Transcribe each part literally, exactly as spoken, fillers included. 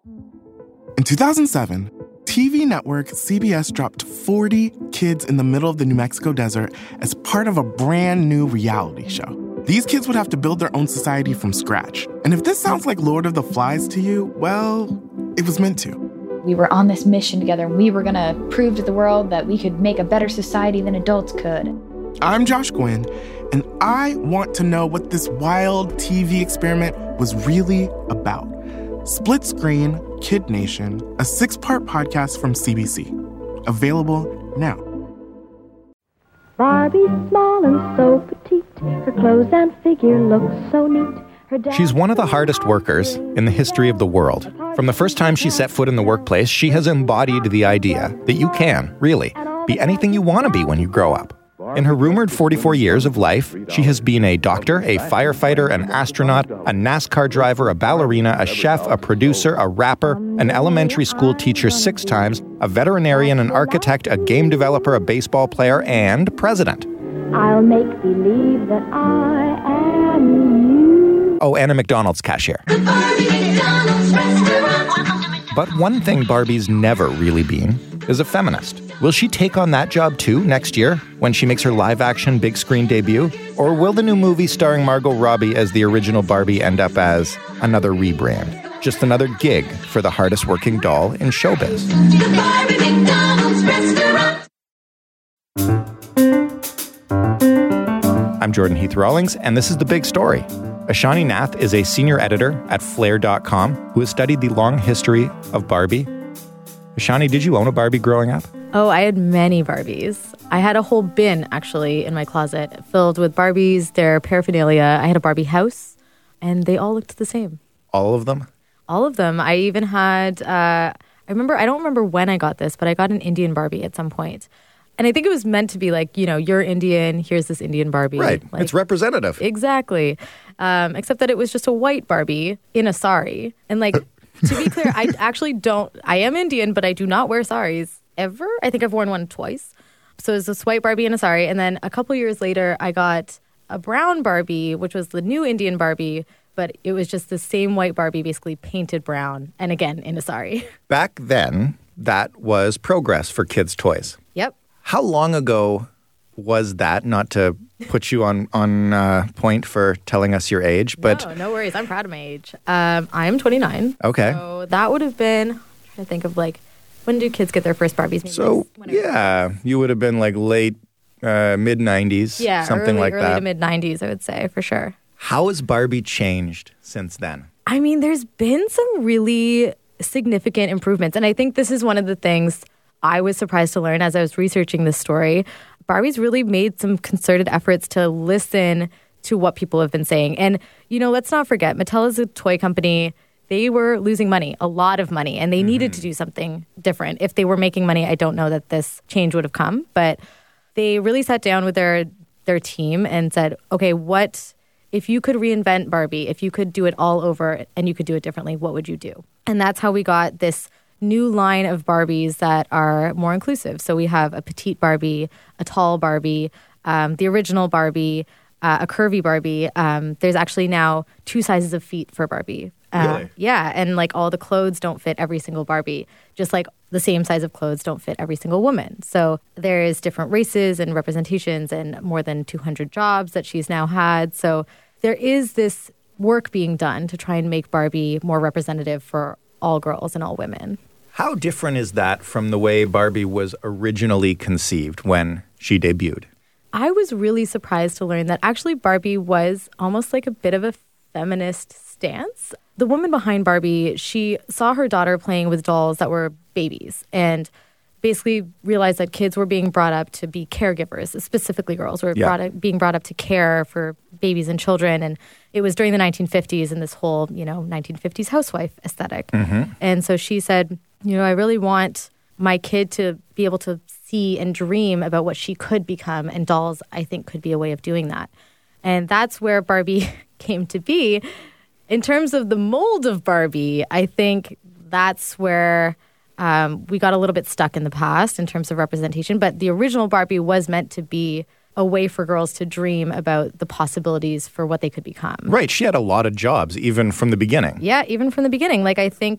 In two thousand seven, T V network C B S dropped forty kids in the middle of the New Mexico desert as part of a brand new reality show. These kids would have to build their own society from scratch. And if this sounds like Lord of the Flies to you, well, it was meant to. We were on this mission together, and we were going to prove to the world that we could make a better society than adults could. I'm Josh Gwynn, and I want to know what this wild T V experiment was really about. Split Screen, Kid Nation, a six-part podcast from C B C. Available now. Barbie's small and so petite. Her clothes and figure look so neat. Her dad- She's one of the hardest workers in the history of the world. From the first time she set foot in the workplace, she has embodied the idea that you can, really, be anything you want to be when you grow up. In her rumored forty-four years of life, she has been a doctor, a firefighter, an astronaut, a NASCAR driver, a ballerina, a chef, a producer, a rapper, an elementary school teacher six times, a veterinarian, an architect, a game developer, a baseball player, and president. I'll make believe that I am you. Oh, and a McDonald's cashier. The Barbie McDonald's restaurant. Welcome to McDonald's. But one thing Barbie's never really been is a feminist. Will she take on that job too next year when she makes her live-action big screen debut? Or will the new movie starring Margot Robbie as the original Barbie end up as another rebrand? Just another gig for the hardest working doll in showbiz. The Barbie McDonald's restaurant. I'm Jordan Heath Rawlings, and this is The Big Story. Ashani Nath is a senior editor at Flair dot com who has studied the long history of Barbie. Ashani, did you own a Barbie growing up? Oh, I had many Barbies. I had a whole bin, actually, in my closet filled with Barbies, their paraphernalia. I had a Barbie house, and they all looked the same. All of them? All of them. I even had, uh, I remember, I don't remember when I got this, but I got an Indian Barbie at some point. And I think it was meant to be like, you know, you're Indian, here's this Indian Barbie. Right. Like, it's representative. Exactly. Um, except that it was just a white Barbie in a sari. And like, to be clear, I actually don't, I am Indian, but I do not wear saris ever. I think I've worn one twice. So it was this white Barbie in a sari. And then a couple years later, I got a brown Barbie, which was the new Indian Barbie, but it was just the same white Barbie, basically painted brown. And again, in a sari. Back then, that was progress for kids' toys. Yep. How long ago was that? Not to put you on, on uh, point for telling us your age, but... No, no worries. I'm proud of my age. Um, I'm twenty-nine. Okay. So that would have been, I'm trying to think of like, when do kids get their first Barbies? Maybe So, yeah, you would have been like late, uh, mid nineties, yeah, something early, like early that. to mid nineties, I would say, for sure. How has Barbie changed since then? I mean, there's been some really significant improvements. And I think this is one of the things I was surprised to learn as I was researching this story. Barbie's really made some concerted efforts to listen to what people have been saying. And, you know, let's not forget, Mattel is a toy company. They were losing money, a lot of money, and they mm-hmm. needed to do something different. If they were making money, I don't know that this change would have come. But they really sat down with their their team and said, okay, what, if you could reinvent Barbie, if you could do it all over and you could do it differently, what would you do? And that's how we got this new line of Barbies that are more inclusive. So we have a petite Barbie, a tall Barbie, um, the original Barbie, uh, a curvy Barbie. Um, there's actually now two sizes of feet for Barbie. Uh, really? Yeah, and like all the clothes don't fit every single Barbie, just like the same size of clothes don't fit every single woman. So there is different races and representations and more than two hundred jobs that she's now had. So there is this work being done to try and make Barbie more representative for all girls and all women. How different is that from the way Barbie was originally conceived when she debuted? I was really surprised to learn that actually Barbie was almost like a bit of a feminist stance. The woman behind Barbie, she saw her daughter playing with dolls that were babies and basically realized that kids were being brought up to be caregivers, specifically girls were yeah. brought up, being brought up to care for babies and children. And it was during the nineteen fifties and this whole, you know, nineteen fifties housewife aesthetic. Mm-hmm. And so she said, you know, I really want my kid to be able to see and dream about what she could become. And dolls, I think, could be a way of doing that. And that's where Barbie came to be. In terms of the mold of Barbie, I think that's where um, we got a little bit stuck in the past in terms of representation. But the original Barbie was meant to be a way for girls to dream about the possibilities for what they could become. Right. She had a lot of jobs, even from the beginning. Yeah, even from the beginning. Like, I think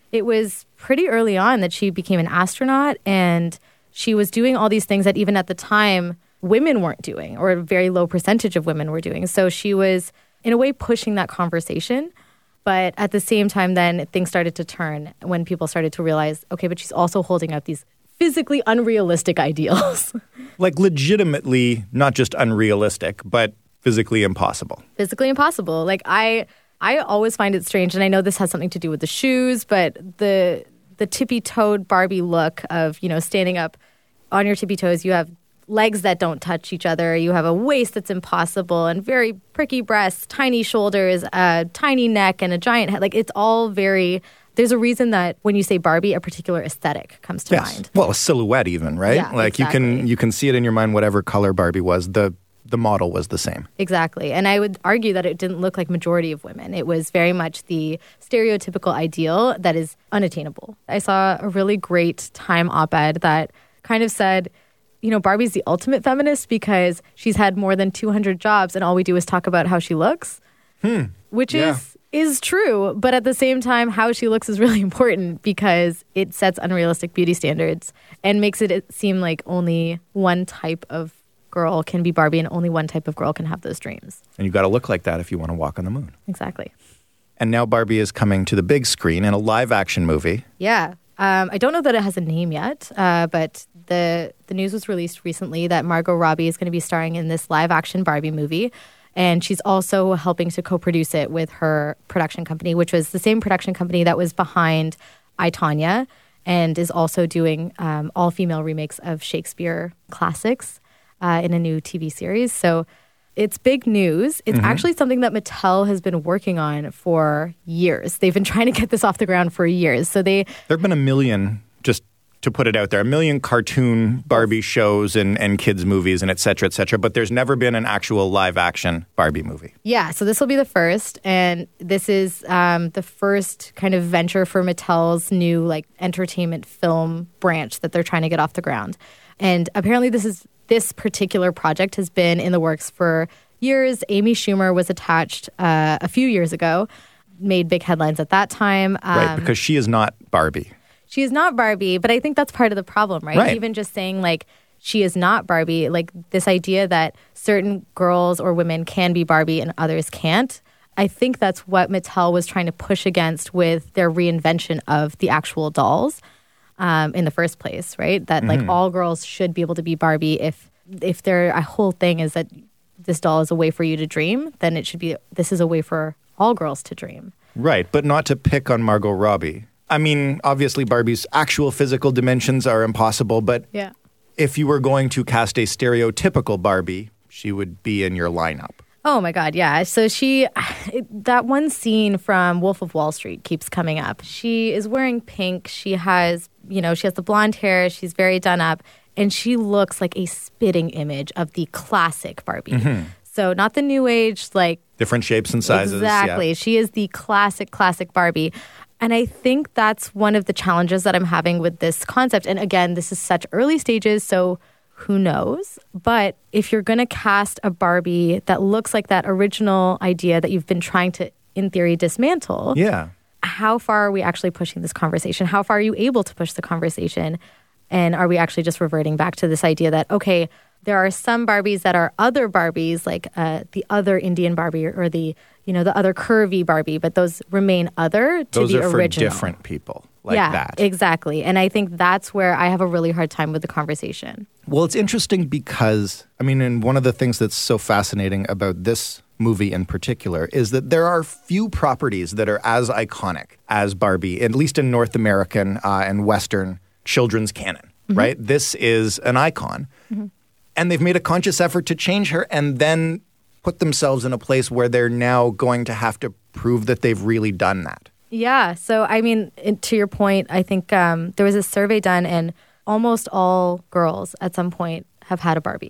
it was pretty early on that she became an astronaut, and she was doing all these things that even at the time women weren't doing, or a very low percentage of women were doing. So she was, in a way, pushing that conversation. But at the same time, then things started to turn when people started to realize, okay, but she's also holding up these physically unrealistic ideals. Like legitimately not just unrealistic, but physically impossible. Physically impossible. Like I I always find it strange, and I know this has something to do with the shoes, but the the tippy-toed Barbie look of, you know, standing up on your tippy toes, you have legs that don't touch each other, you have a waist that's impossible, and very pricky breasts, tiny shoulders, a tiny neck, and a giant head. Like, it's all very... There's a reason that when you say Barbie, a particular aesthetic comes to yes. mind. Well, a silhouette even, right? Yeah, like exactly. you can you can see it in your mind, whatever color Barbie was, the the model was the same. Exactly. And I would argue that it didn't look like majority of women. It was very much the stereotypical ideal that is unattainable. I saw a really great Time op-ed that kind of said, you know, Barbie's the ultimate feminist because she's had more than two hundred jobs and all we do is talk about how she looks, hmm. which yeah. is is true. But at the same time, how she looks is really important because it sets unrealistic beauty standards and makes it seem like only one type of girl can be Barbie and only one type of girl can have those dreams. And you got to look like that if you want to walk on the moon. Exactly. And now Barbie is coming to the big screen in a live action movie. Yeah. Um, I don't know that it has a name yet, uh, but the the news was released recently that Margot Robbie is going to be starring in this live-action Barbie movie, and she's also helping to co-produce it with her production company, which was the same production company that was behind I, Tonya, and is also doing um, all-female remakes of Shakespeare classics uh, in a new T V series. So it's big news. It's mm-hmm. actually something that Mattel has been working on for years. They've been trying to get this off the ground for years. So they there have been a million, just to put it out there, a million cartoon Barbie shows and, and kids movies and et cetera, et cetera. But there's never been an actual live action Barbie movie. Yeah, so this will be the first. And this is um, the first kind of venture for Mattel's new like entertainment film branch that they're trying to get off the ground. And apparently this is This particular project has been in the works for years. Amy Schumer was attached uh, a few years ago, made big headlines at that time. Um, right, because she is not Barbie. She is not Barbie, but I think that's part of the problem, right? right? Even just saying, like, she is not Barbie, like this idea that certain girls or women can be Barbie and others can't. I think that's what Mattel was trying to push against with their reinvention of the actual dolls. Um, in the first place, right? That like mm-hmm. all girls should be able to be Barbie. If if their a whole thing is that this doll is a way for you to dream, then it should be this is a way for all girls to dream. Right, but not to pick on Margot Robbie. I mean, obviously Barbie's actual physical dimensions are impossible, but yeah. if you were going to cast a stereotypical Barbie, she would be in your lineup. Oh my God, yeah. So she, it, that one scene from Wolf of Wall Street keeps coming up. She is wearing pink. She has, you know, she has the blonde hair. She's very done up. And she looks like a spitting image of the classic Barbie. Mm-hmm. So not the new age, like... different shapes and sizes. Exactly. Yeah. She is the classic, classic Barbie. And I think that's one of the challenges that I'm having with this concept. And again, this is such early stages, so... who knows? But if you're going to cast a Barbie that looks like that original idea that you've been trying to, in theory, dismantle, yeah. how far are we actually pushing this conversation? How far are you able to push the conversation? And are we actually just reverting back to this idea that, okay, there are some Barbies that are other Barbies, like uh, the other Indian Barbie or the, you know, the other curvy Barbie, but those remain other to those the are original. For different people like yeah, that. Exactly. And I think that's where I have a really hard time with the conversation. Well, it's interesting because, I mean, and one of the things that's so fascinating about this movie in particular is that there are few properties that are as iconic as Barbie, at least in North American uh, and Western children's canon, mm-hmm. right? This is an icon. Mm-hmm. And they've made a conscious effort to change her and then put themselves in a place where they're now going to have to prove that they've really done that. Yeah. So, I mean, to your point, I think um, there was a survey done and almost all girls at some point have had a Barbie.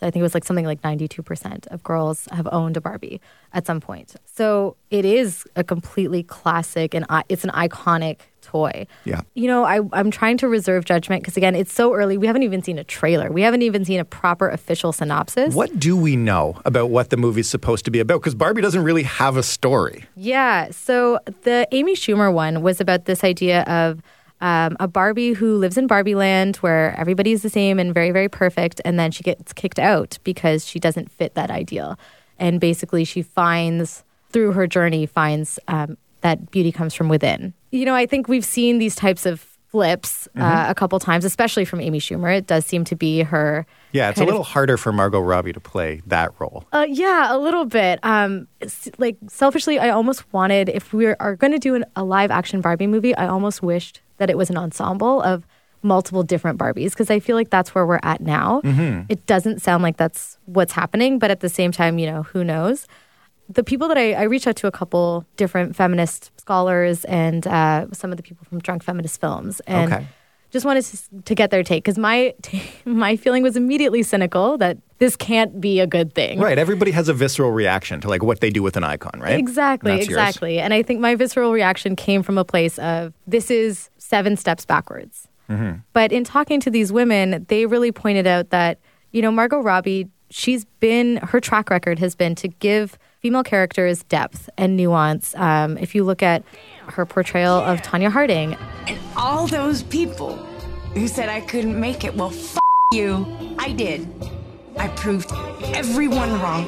I think it was like something like ninety-two percent of girls have owned a Barbie at some point. So it is a completely classic and I- it's an iconic toy. Yeah. You know, I, I'm trying to reserve judgment because, again, it's so early. We haven't even seen a trailer. We haven't even seen a proper official synopsis. What do we know about what the movie's supposed to be about? Because Barbie doesn't really have a story. Yeah. So the Amy Schumer one was about this idea of um, a Barbie who lives in Barbie land where everybody's the same and very, very perfect. And then she gets kicked out because she doesn't fit that ideal. And basically she finds, through her journey, finds um, that beauty comes from within. You know, I think we've seen these types of flips uh, mm-hmm. a couple times, especially from Amy Schumer. It does seem to be her. Yeah, it's a little of, harder for Margot Robbie to play that role. Uh, yeah, a little bit. Um, like, selfishly, I almost wanted, if we are going to do an, a live action Barbie movie, I almost wished that it was an ensemble of multiple different Barbies, because I feel like that's where we're at now. Mm-hmm. It doesn't sound like that's what's happening, but at the same time, you know, who knows? The people that I, I reached out to a couple different feminist scholars and uh, some of the people from Drunk Feminist Films, and okay. just wanted to, to get their take, because my t- my feeling was immediately cynical that this can't be a good thing. Right. Everybody has a visceral reaction to like what they do with an icon, right? Exactly. That's exactly. Yours. And I think my visceral reaction came from a place of this is seven steps backwards. Mm-hmm. But in talking to these women, they really pointed out that, you know, Margot Robbie, she's been, her track record has been to give female characters depth and nuance. Um, if you look at her portrayal of Tonya Harding. And all those people who said I couldn't make it, well, f*** you, I did. I proved everyone wrong.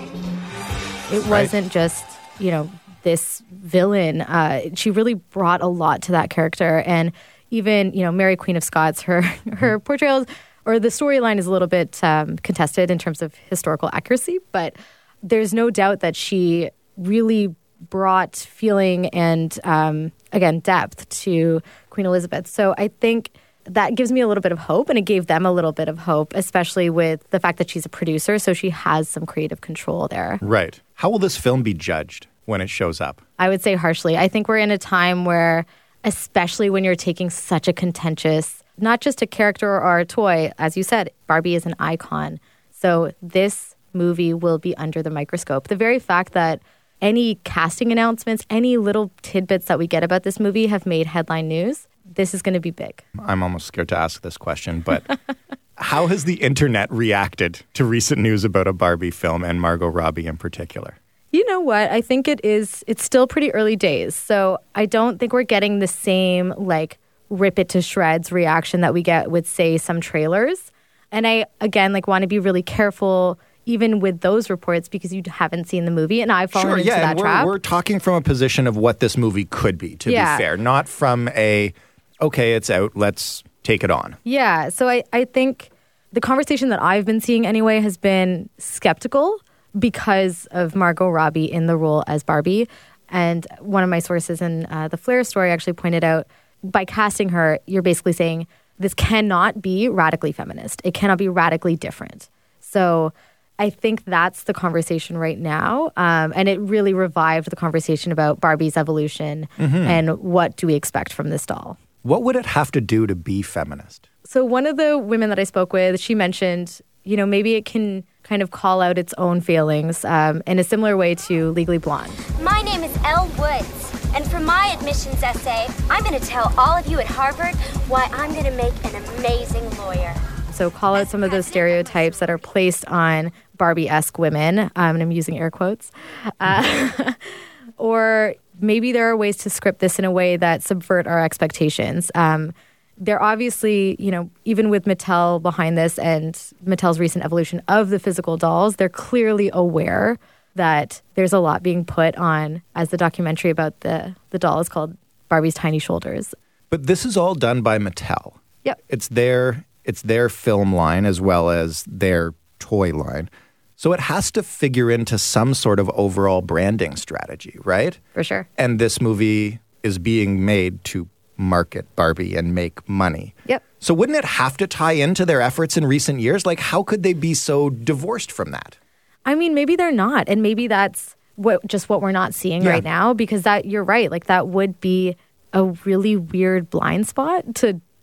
It wasn't right. just, you know, this villain. Uh, she really brought a lot to that character. And even, you know, Mary Queen of Scots, her, her portrayals, or the storyline is a little bit um, contested in terms of historical accuracy, but there's no doubt that she really brought feeling and, um, again, depth to Queen Elizabeth. So I think that gives me a little bit of hope, and it gave them a little bit of hope, especially with the fact that she's a producer, so she has some creative control there. Right. How will this film be judged when it shows up? I would say harshly. I think we're in a time where, especially when you're taking such a contentious, not just a character or a toy, as you said, Barbie is an icon. So this movie will be under the microscope. The very fact that any casting announcements, any little tidbits that we get about this movie have made headline news, this is going to be big. I'm almost scared to ask this question, but how has the internet reacted to recent news about a Barbie film and Margot Robbie in particular? You know what? I think it is, it's still pretty early days. So I don't think we're getting the same, like, rip it to shreds reaction that we get with, say, some trailers. And I, again, like, want to be really careful even with those reports, because you haven't seen the movie, and I've fallen sure, into yeah, that and we're, trap. We're talking from a position of what this movie could be, to yeah. be fair, not from a, okay, it's out, let's take it on. Yeah, so I, I think the conversation that I've been seeing anyway has been skeptical because of Margot Robbie in the role as Barbie. And one of my sources in uh, the Flair story actually pointed out, by casting her, you're basically saying this cannot be radically feminist. It cannot be radically different. So I think that's the conversation right now. Um, and it really revived the conversation about Barbie's evolution mm-hmm. and what do we expect from this doll. What would it have to do to be feminist? So one of the women that I spoke with, she mentioned, you know, maybe it can kind of call out its own failings um, in a similar way to Legally Blonde. My name is Elle Woods, and for my admissions essay, I'm going to tell all of you at Harvard why I'm going to make an amazing lawyer. So call out some of those stereotypes that are placed on Barbie-esque women, um, and I'm using air quotes. Uh, or maybe there are ways to script this in a way that subvert our expectations. Um, they're obviously, you know, even with Mattel behind this and Mattel's recent evolution of the physical dolls, they're clearly aware that there's a lot being put on, as the documentary about the, the doll is called Barbie's Tiny Shoulders. But this is all done by Mattel. Yep. It's their, it's their film line as well as their toy line. So it has to figure into some sort of overall branding strategy, right? For sure. And this movie is being made to market Barbie and make money. Yep. So wouldn't it have to tie into their efforts in recent years? Like, how could they be so divorced from that? I mean, maybe they're not. And maybe that's what just what we're not seeing yeah. right now, because that, you're right. Like, that would be a really weird blind spot to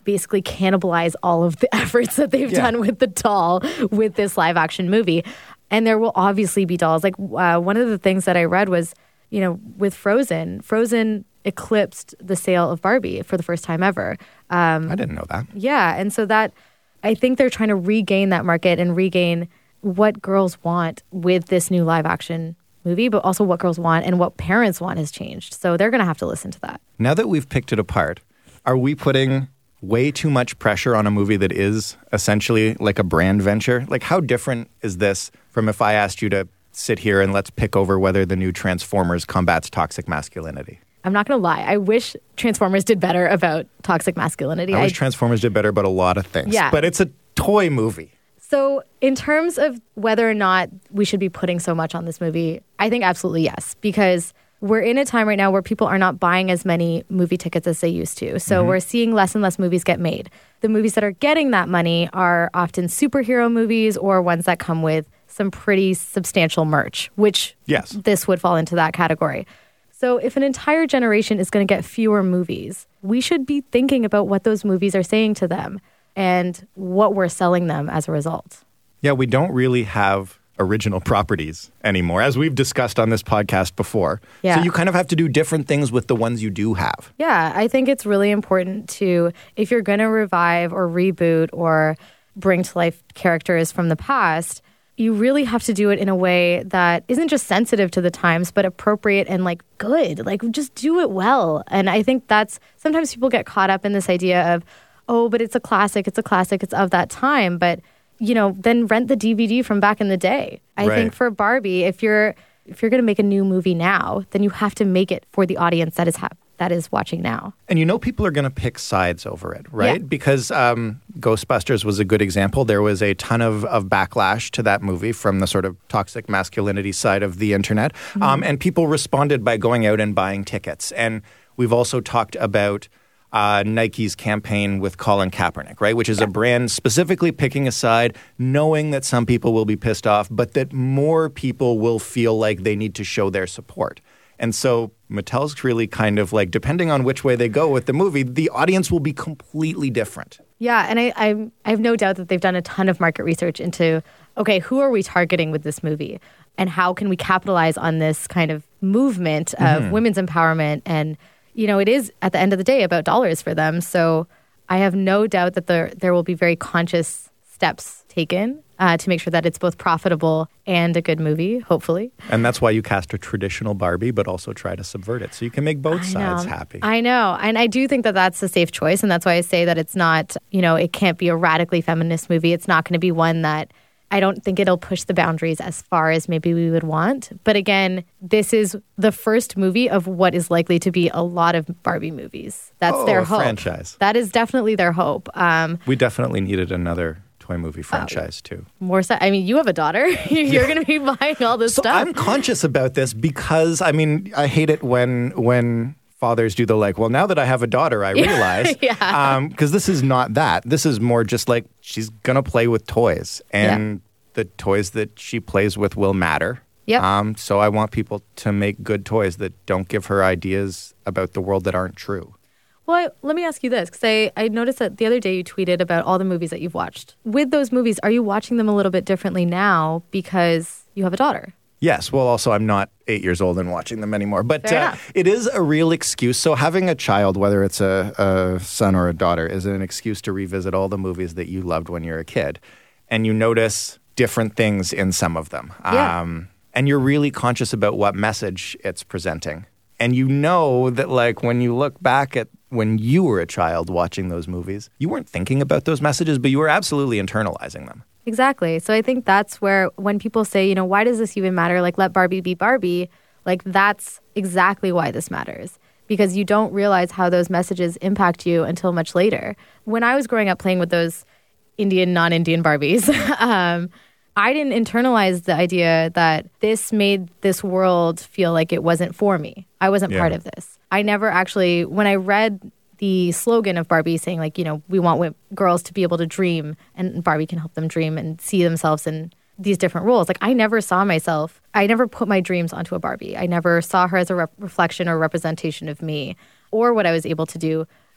basically cannibalize all of the efforts that they've Yeah. done with the doll with this live action movie. And there will obviously be dolls. Like uh, one of the things that I read was, you know, with Frozen, Frozen eclipsed the sale of Barbie for the first time ever. Um, I didn't know that. yeah. And so that, I think they're trying to regain that market and regain what girls want with this new live action movie, but also what girls want and what parents want has changed. So they're going to have to listen to that. Now that we've picked it apart, are we putting way too much pressure on a movie that is essentially like a brand venture? Like, how different is this from if I asked you to sit here and let's pick over whether the new Transformers combats toxic masculinity? I'm not going to lie. I wish Transformers did better about toxic masculinity. I wish I- Transformers did better about a lot of things. Yeah. But it's a toy movie. So in terms of whether or not we should be putting so much on this movie, I think absolutely yes, because we're in a time right now where people are not buying as many movie tickets as they used to. So Mm-hmm. we're seeing less and less movies get made. The movies that are getting that money are often superhero movies or ones that come with some pretty substantial merch, which Yes. this would fall into that category. So if an entire generation is going to get fewer movies, we should be thinking about what those movies are saying to them and what we're selling them as a result. Yeah, we don't really have original properties anymore, as we've discussed on this podcast before. Yeah. So you kind of have to do different things with the ones you do have. Yeah, I think it's really important to, if you're going to revive or reboot or bring to life characters from the past, you really have to do it in a way that isn't just sensitive to the times, but appropriate and like good. Like just do it well. And I think that's, sometimes people get caught up in this idea of, oh, but it's a classic, it's a classic, it's of that time. But, you know, then rent the D V D from back in the day. I Right. think for Barbie, if you're if you're going to make a new movie now, then you have to make it for the audience that is ha- that is watching now. And you know people are going to pick sides over it, right? Yeah. Because um, Ghostbusters was a good example. There was a ton of, of backlash to that movie from the sort of toxic masculinity side of the internet. Mm-hmm. Um, and people responded by going out and buying tickets. And we've also talked about uh, Nike's campaign with Colin Kaepernick, right? Which is a brand specifically picking a side, knowing that some people will be pissed off, but that more people will feel like they need to show their support. And so Mattel's really kind of like, depending on which way they go with the movie, the audience will be completely different. Yeah, and I, I, I have no doubt that they've done a ton of market research into, okay, who are we targeting with this movie? And how can we capitalize on this kind of movement of Mm-hmm. women's empowerment? And, you know, it is, at the end of the day, about dollars for them. So I have no doubt that there, there will be very conscious steps taken uh, to make sure that it's both profitable and a good movie, hopefully. And that's why you cast a traditional Barbie, but also try to subvert it. So you can make both I sides know. happy. I know. And I do think that that's a safe choice. And that's why I say that it's not, you know, it can't be a radically feminist movie. It's not going to be one that I don't think it'll push the boundaries as far as maybe we would want. But again, this is the first movie of what is likely to be a lot of Barbie movies. That's Oh, their a hope. franchise. That is definitely their hope. Um, We definitely needed another toy Oh. movie franchise too. more so, I mean, you have a daughter. You're going to be buying all this So stuff. I'm conscious about this because, I mean, I hate it when when fathers do the like, well, now that I have a daughter, I realize. Yeah. Because this is not that. This is more just like she's going to play with toys. And the toys that she plays with will matter. Yep. Um, so I want people to make good toys that don't give her ideas about the world that aren't true. Well, I, let me ask you this, because I, I noticed that the other day you tweeted about all the movies that you've watched. With those movies, are you watching them a little bit differently now because you have a daughter? Yes. Well, also, I'm not eight years old and watching them anymore. But Fair uh, enough. it is a real excuse. So having a child, whether it's a, a son or a daughter, is an excuse to revisit all the movies that you loved when you were a kid. And you notice different things in some of them. Yeah. Um, and you're really conscious about what message it's presenting. And you know that, like, when you look back at when you were a child watching those movies, you weren't thinking about those messages, but you were absolutely internalizing them. Exactly. So I think that's where when people say, you know, why does this even matter? Like, let Barbie be Barbie. Like, that's exactly why this matters. Because you don't realize how those messages impact you until much later. When I was growing up playing with those Indian, non-Indian Barbies, um, I didn't internalize the idea that this made this world feel like it wasn't for me. I wasn't Yeah. part of this. I never actually, when I read the slogan of Barbie saying, like, you know, we want w- girls to be able to dream and Barbie can help them dream and see themselves in these different roles. Like, I never saw myself, I never put my dreams onto a Barbie. I never saw her as a rep- reflection or representation of me or what I was able to do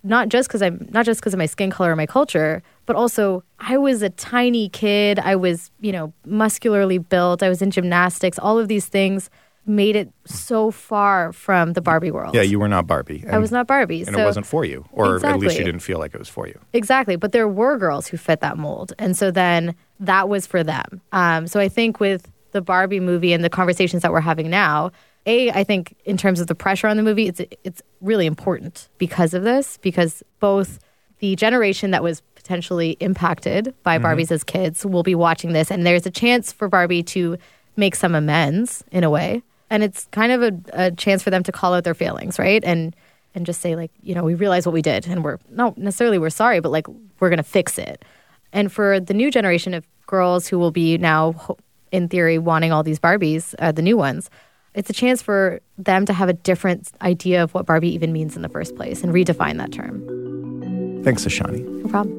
not just because I'm not just because of my skin color or my culture, but also I was a tiny kid. I was, you know, muscularly built. I was in gymnastics. All of these things made it so far from the Barbie world. Yeah, you were not Barbie. I was not Barbie. And so, it wasn't for you. Or exactly. At least you didn't feel like it was for you. Exactly. But there were girls who fit that mold. And so then that was for them. Um, so I think with the Barbie movie and the conversations that we're having now, A, I think in terms of the pressure on the movie, it's it's really important because of this, because both the generation that was potentially impacted by mm-hmm. Barbies as kids will be watching this, and there's a chance for Barbie to make some amends in a way. And it's kind of a, a chance for them to call out their feelings, right? And and just say, like, you know, we realize what we did, and we're not necessarily we're sorry, but like we're going to fix it. And for the new generation of girls who will be now, in theory, wanting all these Barbies, uh, the new ones, it's a chance for them to have a different idea of what Barbie even means in the first place and redefine that term. Thanks, Ashani. No problem.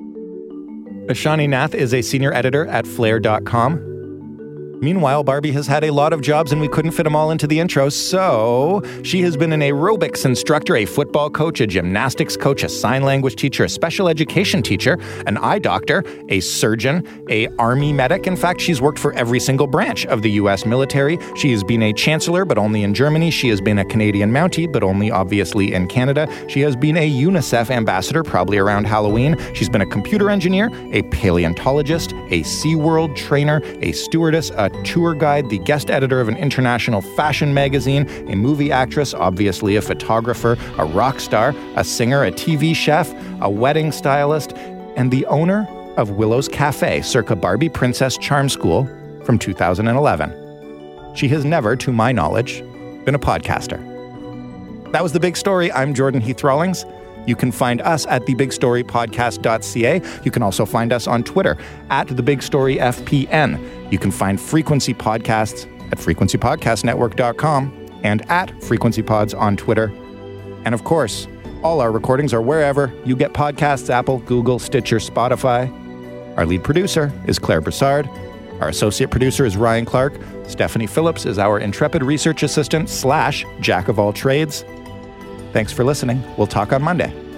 Ashani Nath is a senior editor at Flair dot com. Meanwhile, Barbie has had a lot of jobs and we couldn't fit them all into the intro, so she has been an aerobics instructor, a football coach, a gymnastics coach, a sign language teacher, a special education teacher, an eye doctor, a surgeon, a army medic. In fact, she's worked for every single branch of the U S military. She has been a chancellor, but only in Germany. She has been a Canadian Mountie, but only obviously in Canada. She has been a UNICEF ambassador, probably around Halloween. She's been a computer engineer, a paleontologist, a SeaWorld trainer, a stewardess, a tour guide, the guest editor of an international fashion magazine, a movie actress, obviously a photographer, a rock star, a singer, a T V chef, a wedding stylist, and the owner of Willow's Cafe, circa Barbie Princess Charm School from two thousand eleven. She has never, to my knowledge, been a podcaster. That was The Big Story. I'm Jordan Heath Rawlings. You can find us at the big story podcast dot c a. You can also find us on Twitter at the big story f p n. You can find Frequency Podcasts at frequency podcast network dot com and at FrequencyPods on Twitter. And of course, all our recordings are wherever you get podcasts: Apple, Google, Stitcher, Spotify. Our lead producer is Claire Broussard. Our associate producer is Ryan Clark. Stephanie Phillips is our intrepid research assistant slash jack of all trades. Thanks for listening. We'll talk on Monday.